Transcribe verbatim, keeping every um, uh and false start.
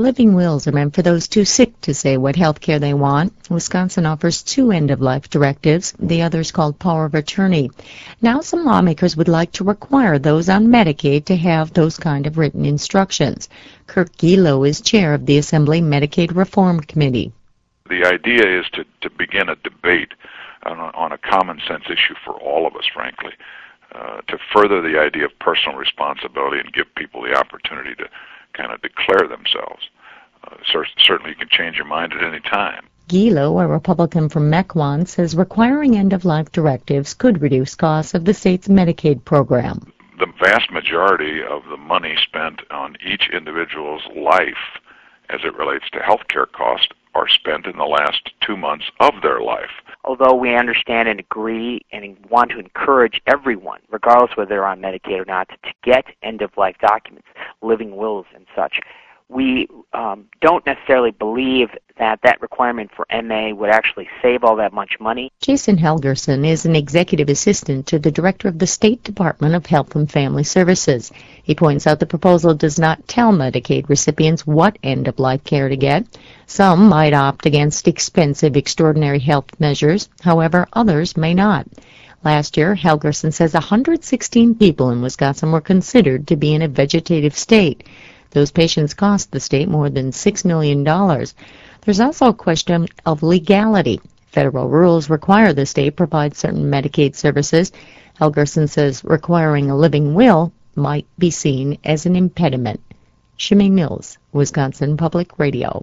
Living wills are meant for those too sick to say what health care they want. Wisconsin offers two end-of-life directives, the other's called power of attorney. Now some lawmakers would like to require those on Medicaid to have those kind of written instructions. Kirk Gilo is chair of the Assembly Medicaid Reform Committee. The idea is to, to begin a debate on a, on a common sense issue for all of us, frankly, uh, to further the idea of personal responsibility and give people the opportunity to kind of declare themselves. Uh, cer- certainly you can change your mind at any time. Gilo, a Republican from Mequon, says requiring end-of-life directives could reduce costs of the state's Medicaid program. The vast majority of the money spent on each individual's life as it relates to health care costs are spent in the last two months of their life. Although we understand and agree and want to encourage everyone, regardless whether they're on Medicaid or not, to get end-of-life documents, living wills and such, we um, don't necessarily believe that that requirement for M A would actually save all that much money. Jason Helgerson is an executive assistant to the director of the State Department of Health and Family Services. He points out the proposal does not tell Medicaid recipients what end-of-life care to get. Some might opt against expensive, extraordinary health measures. However, others may not. Last year, Helgerson says one hundred sixteen people in Wisconsin were considered to be in a vegetative state. Those patients cost the state more than six million dollars. There's also a question of legality. Federal rules require the state provide certain Medicaid services. Helgerson says requiring a living will might be seen as an impediment. Shimei Mills, Wisconsin Public Radio.